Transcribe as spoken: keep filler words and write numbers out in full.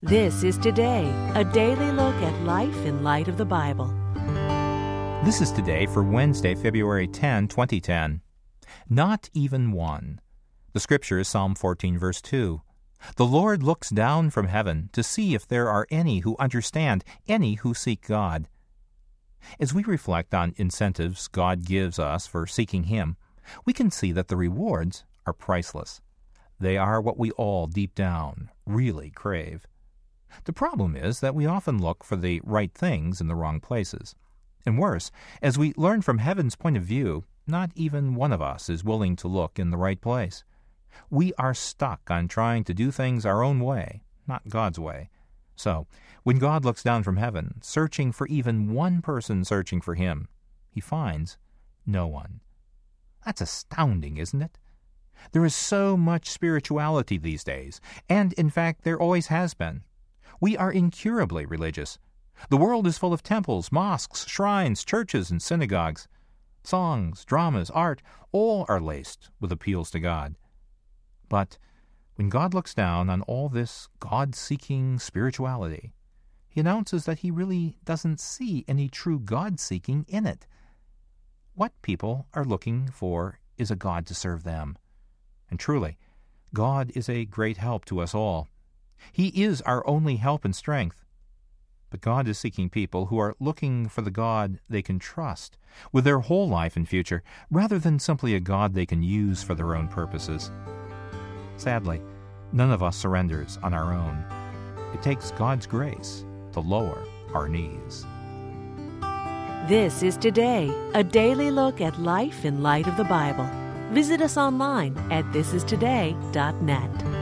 This is Today, a daily look at life in light of the Bible. This is Today for Wednesday, February tenth, twenty ten. Not even one. The scripture is Psalm fourteen, verse two. The Lord looks down from heaven to see if there are any who understand, any who seek God. As we reflect on incentives God gives us for seeking Him, we can see that the rewards are priceless. They are what we all deep down really crave. The problem is that we often look for the right things in the wrong places. And worse, as we learn from heaven's point of view, not even one of us is willing to look in the right place. We are stuck on trying to do things our own way, not God's way. So, when God looks down from heaven, searching for even one person searching for Him, He finds no one. That's astounding, isn't it? There is so much spirituality these days, and in fact there always has been. We are incurably religious. The world is full of temples, mosques, shrines, churches, and synagogues. Songs, dramas, art, all are laced with appeals to God. But when God looks down on all this God-seeking spirituality, He announces that He really doesn't see any true God-seeking in it. What people are looking for is a God to serve them. And truly, God is a great help to us all. He is our only help and strength. But God is seeking people who are looking for the God they can trust with their whole life and future, rather than simply a God they can use for their own purposes. Sadly, none of us surrenders on our own. It takes God's grace to lower our knees. This is Today, a daily look at life in light of the Bible. Visit us online at this is today dot net.